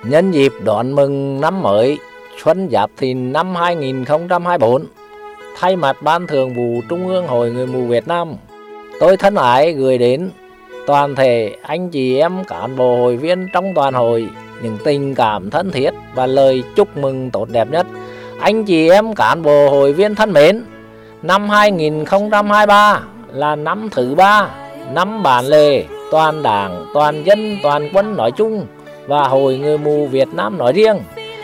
Nhân dịp đón mừng năm mới Xuân Giáp Thìn năm 2024, thay mặt Ban Thường vụ Trung ương Hội Người mù Việt Nam, tôi thân ái gửi đến toàn thể anh chị em cán bộ hội viên trong toàn hội những tình cảm thân thiết và lời chúc mừng tốt đẹp nhất. Anh chị em cán bộ hội viên thân mến, năm 2023 là năm thứ 3, năm bản lề toàn đảng, toàn dân, toàn quân nói chung và Hội Người mù Việt Nam nói riêng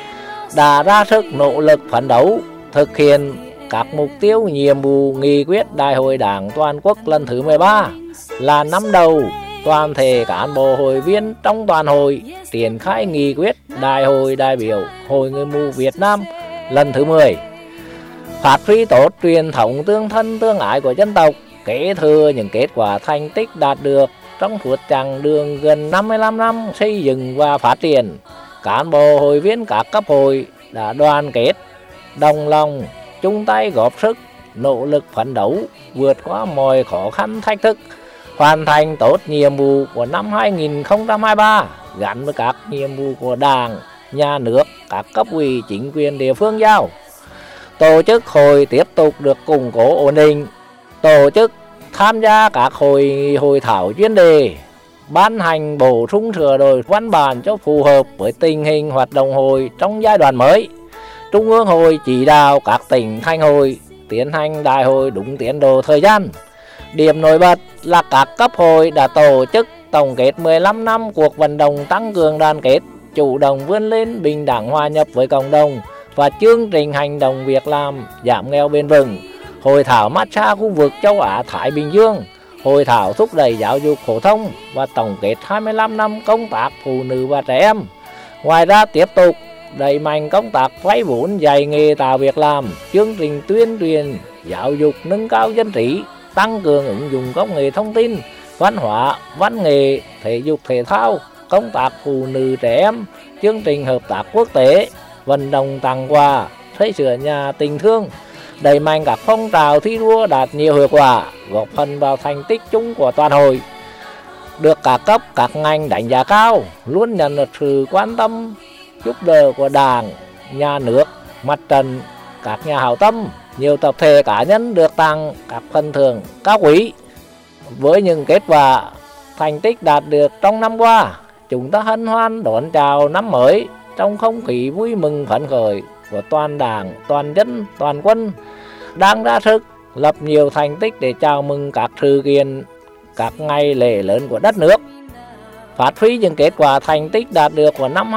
đã ra sức nỗ lực phấn đấu thực hiện các mục tiêu nhiệm vụ nghị quyết Đại hội Đảng toàn quốc lần thứ 13, là năm đầu toàn thể cán bộ hội viên trong toàn hội triển khai nghị quyết Đại hội đại biểu Hội Người mù Việt Nam lần thứ 10, phát huy tốt truyền thống tương thân tương ái của dân tộc, kế thừa những kết quả thành tích đạt được trong suốt chặng đường gần 55 năm xây dựng và phát triển. Cán bộ hội viên các cấp hội đã đoàn kết, đồng lòng, chung tay góp sức, nỗ lực phấn đấu, vượt qua mọi khó khăn thách thức, hoàn thành tốt nhiệm vụ của năm 2023 gắn với các nhiệm vụ của Đảng, Nhà nước, các cấp ủy chính quyền địa phương giao. Tổ chức hội tiếp tục được củng cố ổn định, tổ chức tham gia các hội thảo chuyên đề, ban hành bổ sung sửa đổi văn bản cho phù hợp với tình hình hoạt động hội trong giai đoạn mới. Trung ương hội chỉ đạo các tỉnh thành hội tiến hành đại hội đúng tiến độ thời gian. Điểm nổi bật là các cấp hội đã tổ chức tổng kết 15 năm cuộc vận động tăng cường đoàn kết, chủ động vươn lên, bình đẳng hòa nhập với cộng đồng và chương trình hành động việc làm giảm nghèo bền vững, hội thảo massage khu vực châu Á Thái Bình Dương, hội thảo thúc đẩy giáo dục phổ thông và tổng kết 25 năm công tác phụ nữ và trẻ em. Ngoài ra tiếp tục đẩy mạnh công tác vay vốn, dạy nghề, tạo việc làm, chương trình tuyên truyền giáo dục nâng cao dân trí, tăng cường ứng dụng công nghệ thông tin, văn hóa, văn nghệ, thể dục thể thao, công tác phụ nữ trẻ em, chương trình hợp tác quốc tế, vận động tặng quà, xây sửa nhà tình thương, đẩy mạnh các phong trào thi đua đạt nhiều hiệu quả, góp phần vào thành tích chung của toàn hội, được các cấp các ngành đánh giá cao, luôn nhận được sự quan tâm giúp đỡ của Đảng, Nhà nước, mặt trận, các nhà hảo tâm. Nhiều tập thể cá nhân được tặng các phần thưởng cao quý. Với những kết quả thành tích đạt được trong năm qua, chúng ta hân hoan đón chào năm mới trong không khí vui mừng phấn khởi của toàn Đảng, toàn dân, toàn quân đang ra sức lập nhiều thành tích để chào mừng các sự kiện, các ngày lễ lớn của đất nước. Phát huy những kết quả thành tích đạt được của năm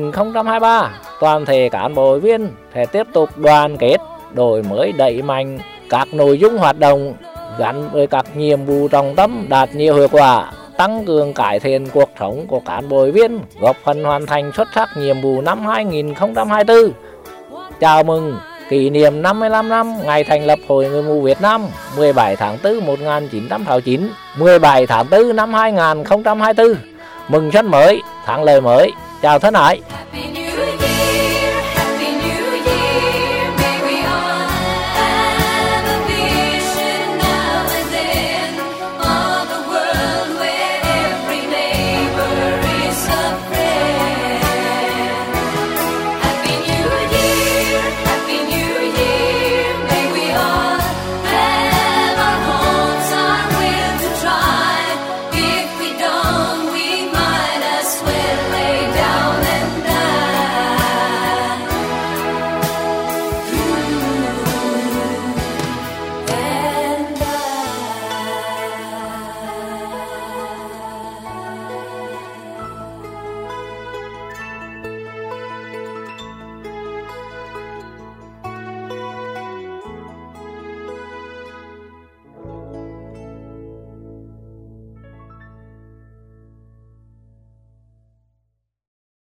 2023, toàn thể cán bộ hội viên sẽ tiếp tục đoàn kết, đổi mới, đẩy mạnh các nội dung hoạt động gắn với các nhiệm vụ trọng tâm đạt nhiều hiệu quả, tăng cường cải thiện cuộc sống của cán bộ hội viên, góp phần hoàn thành xuất sắc nhiệm vụ năm 2024. Chào mừng kỷ niệm 55 năm ngày thành lập Hội Người mù Việt Nam 17 tháng 4 1969, 17 tháng 4 năm 2024. Mừng xuân mới, tháng lợi mới. Chào thân ái.